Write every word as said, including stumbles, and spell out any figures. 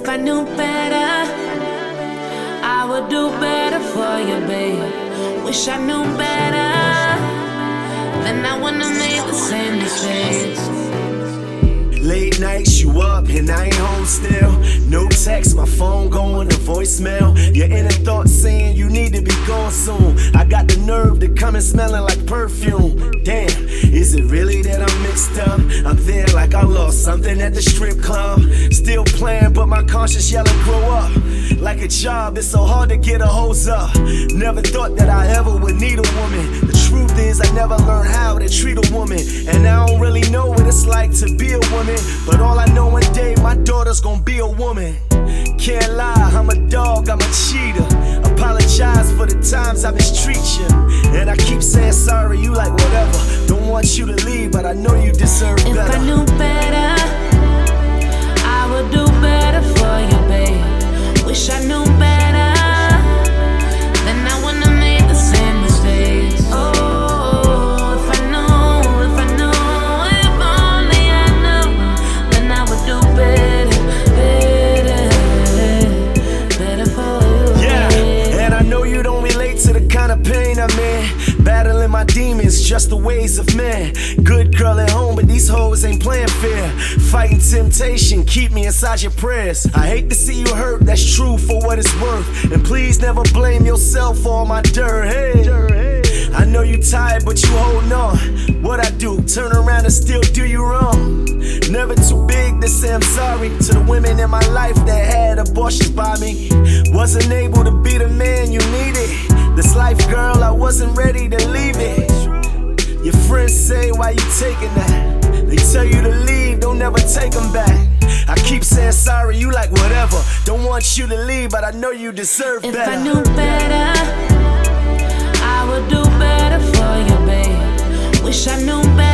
If I knew better, I would do better for you, babe. Wish I knew better, then I wouldn't have made the same mistakes. Late nights, you up and I ain't home still. No text, my phone going to voicemail. Your inner thoughts saying you need to be gone soon. I got the nerve to come and smelling like perfume. Damn, is it really that I'm mixed up? I'm there like I lost something at the strip club. Still playing, but my conscience yelling, grow up. Like a job, it's so hard to get a hose up. Never thought that I ever would need a woman. The truth is, I never learned how to treat a woman. And I don't really know what it's like to be a woman. But all I know, one day my daughter's gonna be a woman. Can't lie, I'm a dog, I'm a cheater. Apologize for the times I mistreat you. And I keep saying sorry, you like whatever. Don't want you to leave, but I know you deserve better. If I knew better, I would do better for you, babe. Wish I knew better, then I wouldn't have made the same mistakes. Oh, if I knew, if I knew, if only I knew, then I would do better, better, better for you. Yeah, and I know you don't relate to the kind of pain I'm in. Battling my demons, just the ways of men. Good girl at home, but these hoes ain't playing fair. Fighting temptation, keep me inside your prayers. I hate to see you hurt, that's true for what it's worth. And please never blame yourself for all my dirt. Hey, I know you tired, but you holding on. What I do, turn around and still do you wrong. Never too big to say I'm sorry to the women in my life that had abortions by me. Wasn't able to be the man you needed. This life, girl, I wasn't ready to leave it. Your friends say, why you taking that? They tell you to leave, don't never take them back. I keep saying sorry, you like whatever. Don't want you to leave, but I know you deserve if better. If I knew better, I would do better for you, babe. Wish I knew better.